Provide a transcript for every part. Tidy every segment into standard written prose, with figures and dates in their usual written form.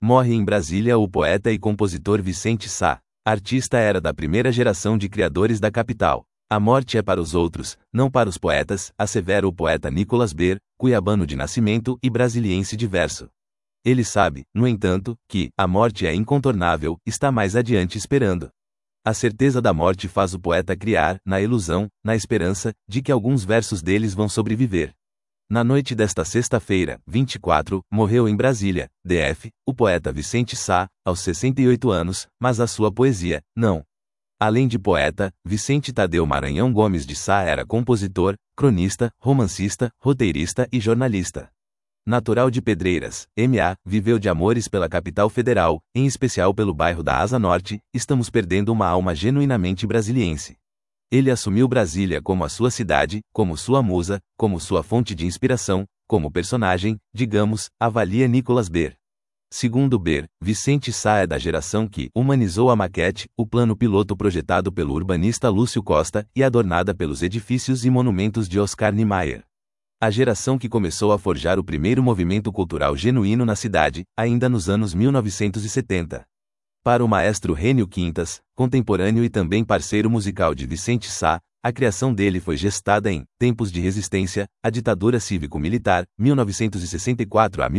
Morre em Brasília o poeta e compositor Vicente Sá. Artista era da primeira geração de criadores da capital. A morte é para os outros, não para os poetas, assevera o poeta Nicolas Ber, cuiabano de nascimento e brasiliense de verso. Ele sabe, no entanto, que a morte é incontornável, está mais adiante esperando. A certeza da morte faz o poeta criar, na ilusão, na esperança, de que alguns versos deles vão sobreviver. Na noite desta sexta-feira, 24, morreu em Brasília, DF, o poeta Vicente Sá, aos 68 anos, mas a sua poesia, não. Além de poeta, Vicente Tadeu Maranhão Gomes de Sá era compositor, cronista, romancista, roteirista e jornalista. Natural de Pedreiras, M.A., viveu de amores pela capital federal, em especial pelo bairro da Asa Norte. Estamos perdendo uma alma genuinamente brasiliense. Ele assumiu Brasília como a sua cidade, como sua musa, como sua fonte de inspiração, como personagem, digamos, avalia Nicolas Ber. Segundo Ber, Vicente Sá é da geração que humanizou a maquete, o plano piloto projetado pelo urbanista Lúcio Costa e adornada pelos edifícios e monumentos de Oscar Niemeyer. A geração que começou a forjar o primeiro movimento cultural genuíno na cidade, ainda nos anos 1970. Para o maestro Rênio Quintas, contemporâneo e também parceiro musical de Vicente Sá, a criação dele foi gestada em tempos de resistência, a ditadura cívico-militar, 1964 a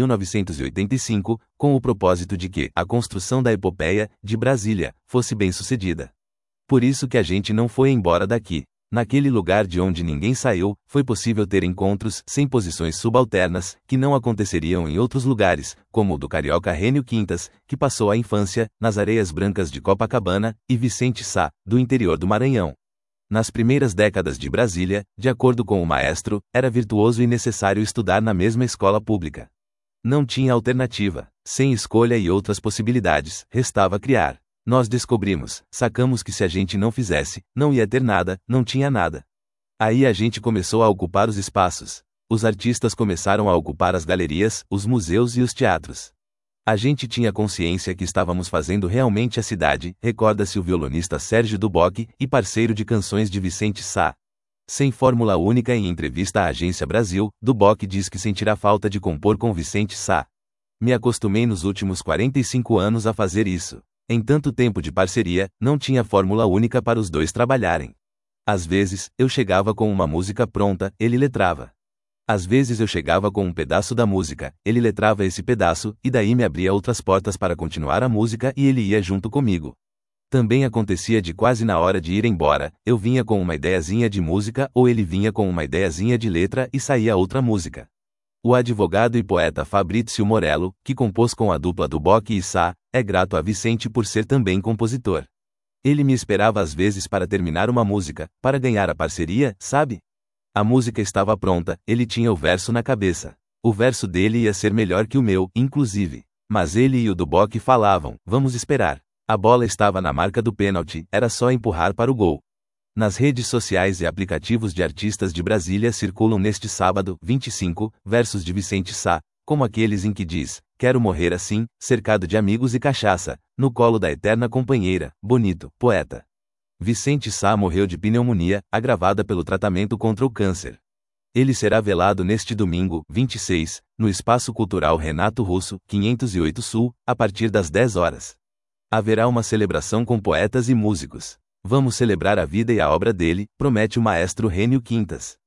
1985, com o propósito de que a construção da epopeia de Brasília fosse bem-sucedida. Por isso que a gente não foi embora daqui. Naquele lugar de onde ninguém saiu, foi possível ter encontros sem posições subalternas, que não aconteceriam em outros lugares, como o do carioca Rênio Quintas, que passou a infância nas areias brancas de Copacabana, e Vicente Sá, do interior do Maranhão. Nas primeiras décadas de Brasília, de acordo com o maestro, era virtuoso e necessário estudar na mesma escola pública. Não tinha alternativa, sem escolha e outras possibilidades, restava criar. Nós descobrimos, sacamos que se a gente não fizesse, não ia ter nada, não tinha nada. Aí a gente começou a ocupar os espaços. Os artistas começaram a ocupar as galerias, os museus e os teatros. A gente tinha consciência que estávamos fazendo realmente a cidade, recorda-se o violonista Sérgio Duboc e parceiro de canções de Vicente Sá. Sem fórmula única em entrevista à Agência Brasil, Duboc diz que sentirá falta de compor com Vicente Sá. Me acostumei nos últimos 45 anos a fazer isso. Em tanto tempo de parceria, não tinha fórmula única para os dois trabalharem. Às vezes, eu chegava com uma música pronta, ele letrava. Às vezes eu chegava com um pedaço da música, ele letrava esse pedaço, e daí me abria outras portas para continuar a música e ele ia junto comigo. Também acontecia de quase na hora de ir embora, eu vinha com uma ideiazinha de música ou ele vinha com uma ideiazinha de letra e saía outra música. O advogado e poeta Fabrício Morello, que compôs com a dupla Duboc e Sá, é grato a Vicente por ser também compositor. Ele me esperava às vezes para terminar uma música, para ganhar a parceria, sabe? A música estava pronta, ele tinha o verso na cabeça. O verso dele ia ser melhor que o meu, inclusive. Mas ele e o Duboc falavam, vamos esperar. A bola estava na marca do pênalti, era só empurrar para o gol. Nas redes sociais e aplicativos de artistas de Brasília circulam neste sábado, 25, versos de Vicente Sá, como aqueles em que diz, quero morrer assim, cercado de amigos e cachaça, no colo da eterna companheira, bonito, poeta. Vicente Sá morreu de pneumonia, agravada pelo tratamento contra o câncer. Ele será velado neste domingo, 26, no Espaço Cultural Renato Russo, 508 Sul, a partir das 10 horas. Haverá uma celebração com poetas e músicos. Vamos celebrar a vida e a obra dele, promete o maestro Rênio Quintas.